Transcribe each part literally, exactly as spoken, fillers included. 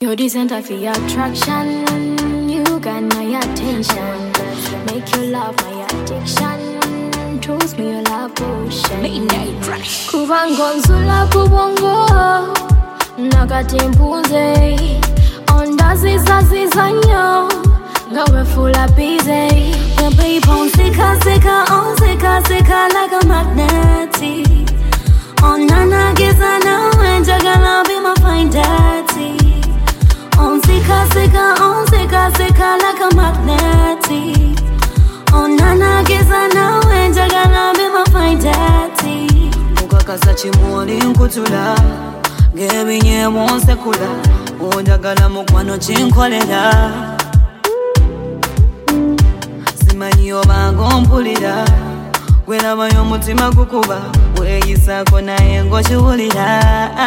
You're the center for your attraction. You got my attention. Make you love my addiction. Trust me, you love potion. Midnight Rush. Kuvangonzula kubongo nakatimpuze ondazizazizanyo ngawe fula busy. The babe on sika sika on sika sika like a magnet. On nana gizana when jagala be my fine daddy. On sika sika on sika sika like a magnet. On nana gizana when jagala be my fine daddy. Ukakasa chimuli nkutula gebinye monsekula ondagala mukwano chinkolela simanyi obango mpulira gwerabayo omutima gukuba weyisako naye ng'okiwulira.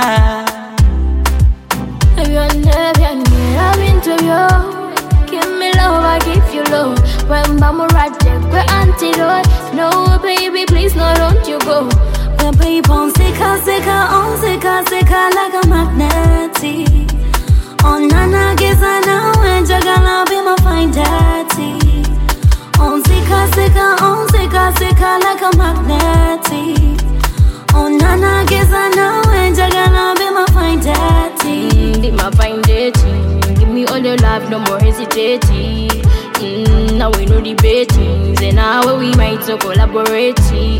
I've been to you. Give me love, I give you love. When I'm right there, we're antidote. No, baby, please, no, don't you go. The babe on sika sika, on sika sika like a magnet. On nana gizana, when jagala be my fine daddy. On sika sika, on sika sika like a magnet. On nana gizana, when jagala be my fine daddy. Mm, be my fine daddy. Give me all your love, no more hesitating. Mm, now we know debating. Then now we might so collaborate.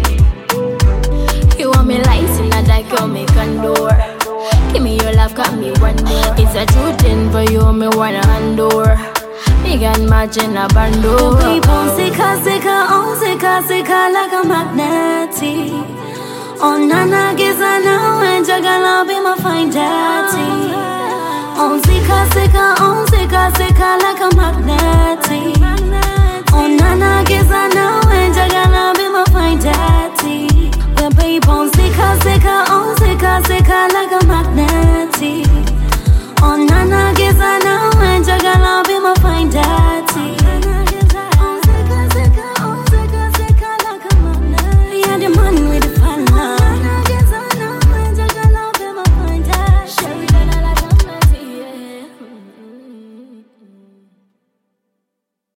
You want me lights in a dark, you make a door. Give me your love, got me one more. It's a true thing for you, me wanna handle. Me can match in a bando. The people sika sika, on sika sika like a magnet. On nana gizana when jagala be my fine daddy. On sika sika, on sika sika like a magnet. On nana gizana when jagala be my fine daddy. The babe on sika sika, on sika sika like a magnet.